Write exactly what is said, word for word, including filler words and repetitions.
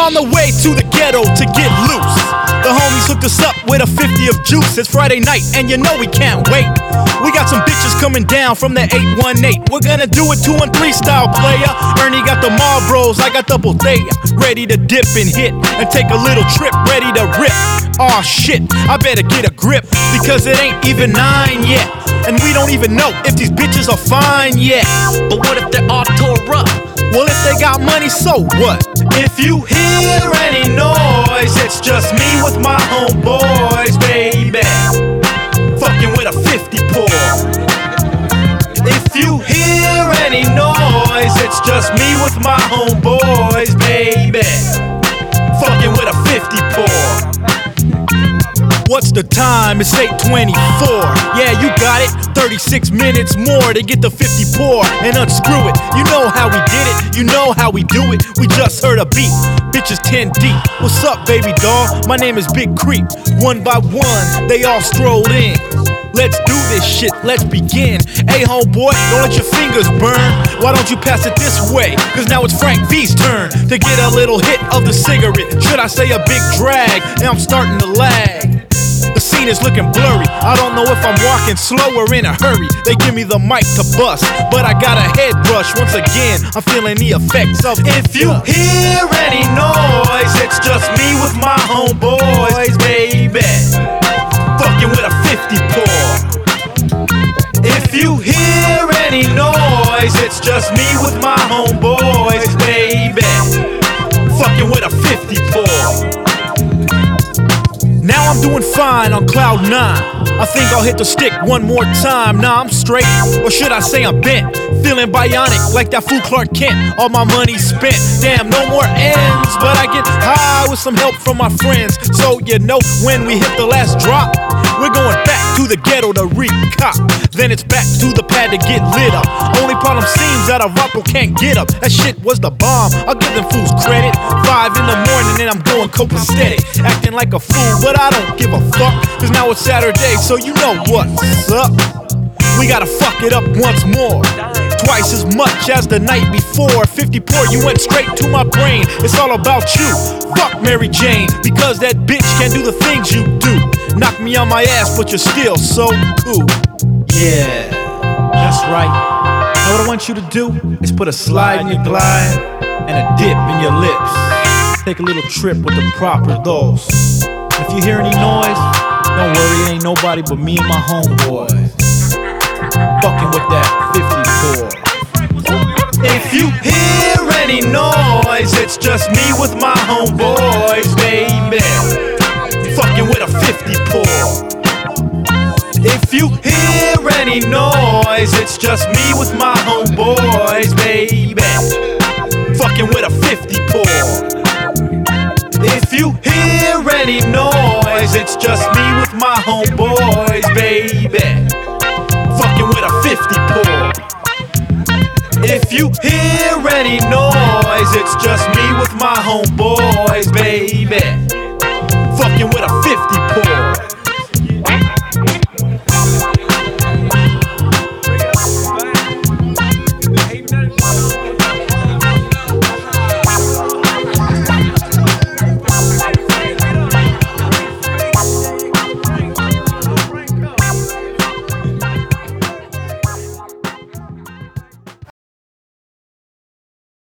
on the way to the ghetto to get loose. The homies hooked us up with a fifty of juice. It's Friday night and you know we can't wait. We got some bitches coming down from the eight one eight. We're gonna do it two and three style, player. Ernie got the Marlboros, I got the Bodega. Ready to dip and hit and take a little trip, ready to rip. Aw shit, I better get a grip, because it ain't even nine yet. And we don't even know if these bitches are fine yet. But what if they're all tore up? Well, if they got money, so what? If you hear any noise, it's just me with my homeboys, baby. Fucking with a fifty pour. If you hear any noise, it's just me with my homeboys, baby. Fucking with a fifty pour. What's the time? It's eight twenty-four. Yeah, you got it. thirty-six minutes more to get the fifty pour and unscrew it. You know how we did it. You know how we do it. We just heard a beat. Bitches ten deep. What's up, baby doll? My name is Big Creep. One by one, they all strolled in. Let's do this shit, let's begin. Hey homeboy, don't let your fingers burn. Why don't you pass it this way? Cause now it's Frank V's turn to get a little hit of the cigarette. Should I say a big drag? And I'm starting to lag. The scene is looking blurry. I don't know if I'm walking slow or in a hurry. They give me the mic to bust, but I got a head rush. Once again, I'm feeling the effects of if you hear any noise, it's just me with my homeboys, baby. Fucking with a fifty pour. If you hear any noise, it's just me with my homeboys, baby. Fucking with a fifty pour. Now I'm doing fine on cloud nine. I think I'll hit the stick one more time. Nah, I'm straight, or should I say I'm bent. Feeling bionic like that fool Clark Kent. All my money spent, damn, no more ends. But I get high with some help from my friends. So you know when we hit the last drop, we're going back to the ghetto to recop. Then it's back to the pad to get lit up. Only problem seems that a Rocco can't get up. That shit was the bomb, I'll give them fools credit. Five in the morning and I'm going copacetic, acting like a fool, but I don't give a fuck. Cause now it's Saturday, so you know what's up. We gotta fuck it up once more, twice as much as the night before. Fifty pour, you went straight to my brain. It's all about you, fuck Mary Jane, because that bitch can't do the things you do. Knock me on my ass, but you're still so cool. Yeah, that's right. Now what I want you to do is put a slide in your glide and a dip in your lips. Take a little trip with the proper dose. If you hear any noise, don't worry, it ain't nobody but me and my homeboys. Fucking with that fifty pour. If you hear any noise, it's just me with my homeboys, baby. Fucking with a fifty pour. If you hear any noise, it's just me with my homeboys, baby. Fucking with a fifty pour. If you hear any noise, it's just me with my homeboys, baby. Fucking with a fifty pour. If you hear any noise, it's just me with my homeboys, baby. Fucking with a fifty pour.